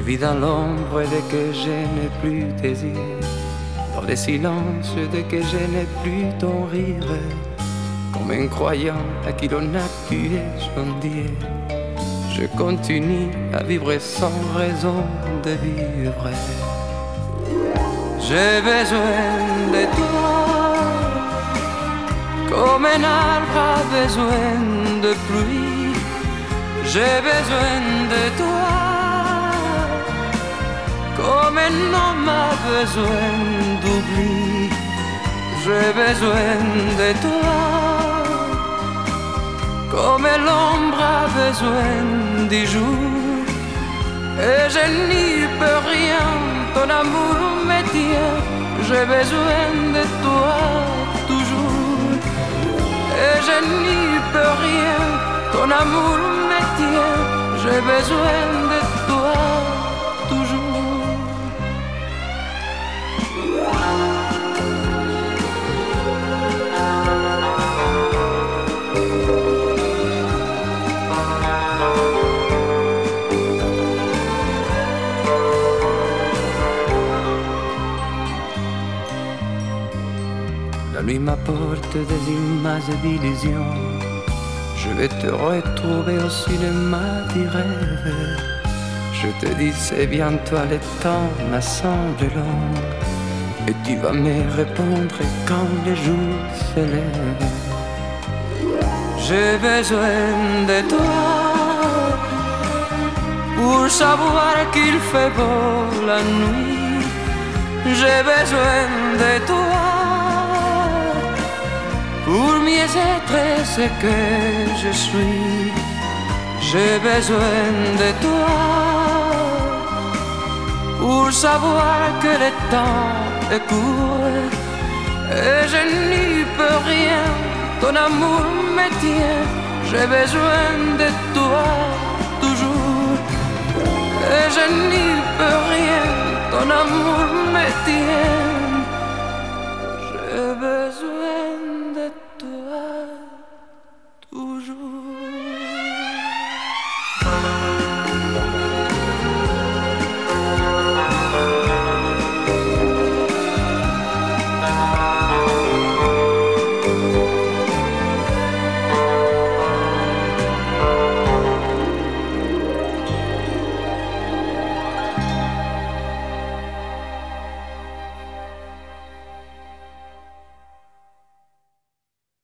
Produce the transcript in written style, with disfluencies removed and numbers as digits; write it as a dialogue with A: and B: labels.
A: vis dans l'ombre dès que je n'ai plus désir, dans les silences dès que je n'ai plus ton rire, comme un croyant à qui l'on a tué son Dieu. Je continue à vivre sans raison de vivre. J'ai besoin de toi, comme un arbre a besoin de pluie. J'ai besoin de toi, comme un homme a besoin d'oubli. J'ai besoin de toi, comme l'ombre a besoin du jour. Et je n'y peux rien, ton amour me tient. J'ai besoin de toi toujours. Et je n'y peux rien, ton amour me tient. J'ai besoin de toi toujours. La nuit m'apporte des images d'illusions. Je vais te retrouver au cinéma du rêve. Je te dis c'est bien toi, le temps me semble long. Et tu vas me répondre quand le jour se lève. J'ai besoin de toi pour savoir qu'il fait beau la nuit. J'ai besoin de toi pour mieux être ce que je suis. J'ai besoin de toi pour savoir que le temps est court. Et je n'y peux rien, ton amour me tient. J'ai besoin de toi toujours. Et je n'y peux rien, ton amour me tient. J'ai besoin de toi toujours.